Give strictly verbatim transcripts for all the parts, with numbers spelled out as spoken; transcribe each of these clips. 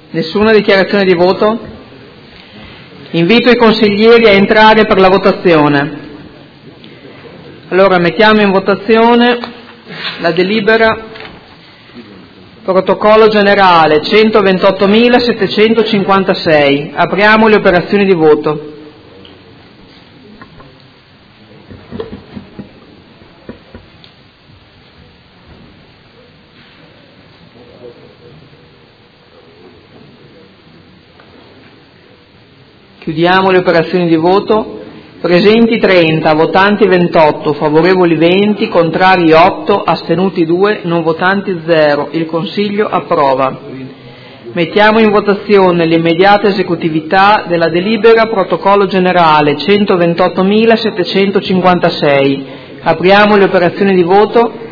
Nessuna dichiarazione di voto? Invito i consiglieri a entrare per la votazione. Allora mettiamo in votazione la delibera protocollo generale centoventottomilasettecentocinquantasei. Apriamo le operazioni di voto. Chiudiamo le operazioni di voto. Presenti trenta, votanti ventotto, favorevoli venti, contrari otto, astenuti due, non votanti zero. Il Consiglio approva. Mettiamo in votazione l'immediata esecutività della delibera protocollo generale centoventottomilasettecentocinquantasei. Apriamo le operazioni di voto.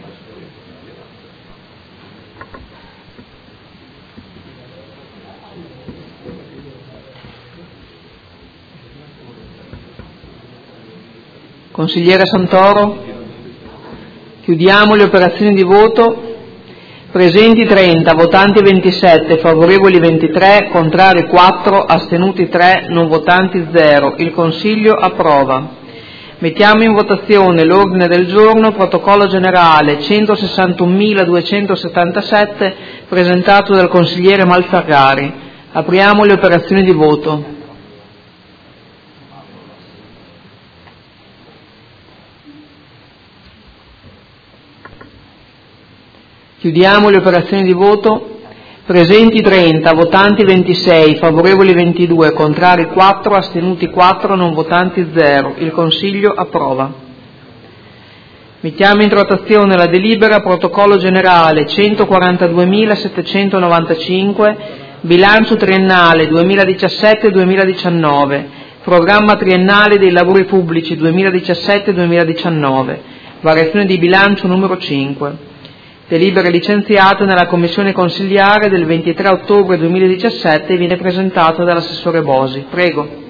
Consigliere Santoro? Chiudiamo le operazioni di voto. Presenti trenta, votanti ventisette, favorevoli ventitré, contrari quattro, astenuti tre, non votanti zero. Il Consiglio approva. Mettiamo in votazione l'ordine del giorno protocollo generale centosessantunomiladuecentosettantasette presentato dal consigliere Malferrari. Apriamo le operazioni di voto. Chiudiamo le operazioni di voto. Presenti trenta, votanti ventisei, favorevoli ventidue, contrari quattro, astenuti quattro, non votanti zero. Il Consiglio approva. Mettiamo in votazione la delibera protocollo generale centoquarantadue settecentonovantacinque, bilancio triennale duemiladiciassette duemiladiciannove, programma triennale dei lavori pubblici duemiladiciassette duemiladiciannove, variazione di bilancio numero cinque. Delibera licenziata nella Commissione Consiliare del ventitré ottobre duemiladiciassette e viene presentata dall'assessore Bosi. Prego.